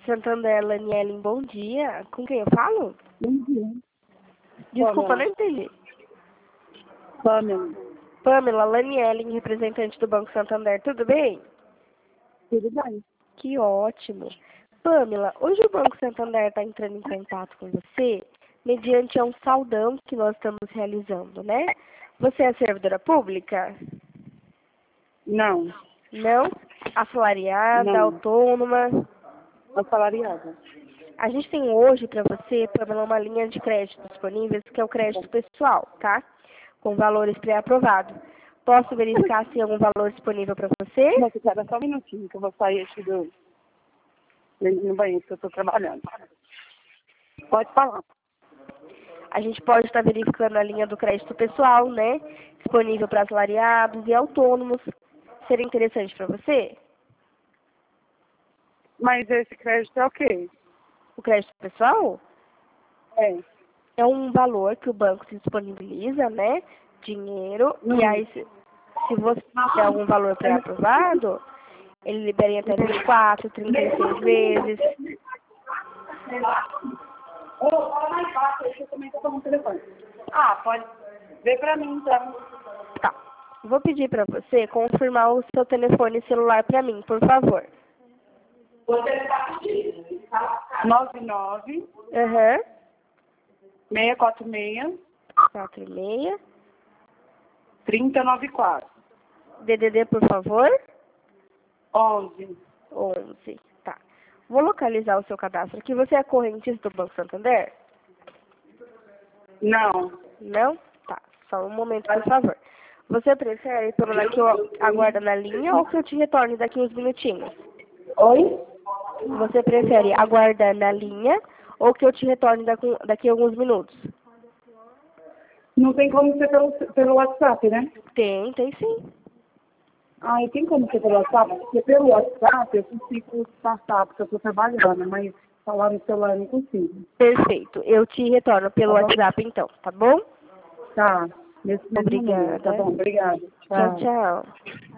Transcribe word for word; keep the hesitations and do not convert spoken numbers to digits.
Santander, Lanielen, bom dia. Com quem eu falo? Bom dia. Desculpa, Pamela. não entendi. Pamela. Pamela, Lanielen, representante do Banco Santander, tudo bem? Tudo bem? Que ótimo. Pamela, hoje o Banco Santander está entrando em contato com você mediante a um saldão que nós estamos realizando, né? Você é servidora pública? Não. Não? Assalariada, Não. autônoma? Assalariada. A gente tem hoje para você, Pamela, uma linha de crédito disponível, que é o crédito pessoal, tá? Com valores pré-aprovados. Posso verificar se tem algum valor disponível para você? Nossa, espera só um minutinho que eu vou sair aqui do... no banheiro que eu estou trabalhando. Pode falar. A gente pode estar verificando a linha do crédito pessoal, né? Disponível para assalariados e autônomos. Seria interessante para você? Mas esse crédito é o quê? O crédito pessoal É. é um valor que o banco se disponibiliza, né? Dinheiro. Hum. E aí, se, se você tiver algum valor pré-aprovado, ele libera em até vinte e quatro, trinta e seis vezes. Ô, fala mais baixo aí que eu também estou com o telefone. Ah, pode ver pra mim, então. Tá. Vou pedir para você confirmar o seu telefone celular para mim, por favor. Você está pedindo. nove nove, Aham. seis quatro seis, quatro seis. três zero nove quatro. D D D, por favor. onze. onze. Tá. Vou localizar o seu cadastro aqui. Você é correntista do Banco Santander? Não. Não? Tá. Só um momento, por favor. Você prefere, Pamela, que eu aguarde na linha ou que eu te retorne daqui uns minutinhos? Oi? Você prefere aguardar na linha ou que eu te retorne daqui, daqui a alguns minutos? Não tem como ser pelo, pelo WhatsApp, né? Tem, tem sim. Ah, e tem como ser pelo WhatsApp? Porque pelo WhatsApp eu consigo passar, porque eu estou trabalhando, mas falar no celular eu não consigo. Perfeito. Eu te retorno pelo Tá bom? WhatsApp, então, tá bom? Tá. Nesse mesmo número. Obrigada. Tá bom, obrigada. Tchau, tchau.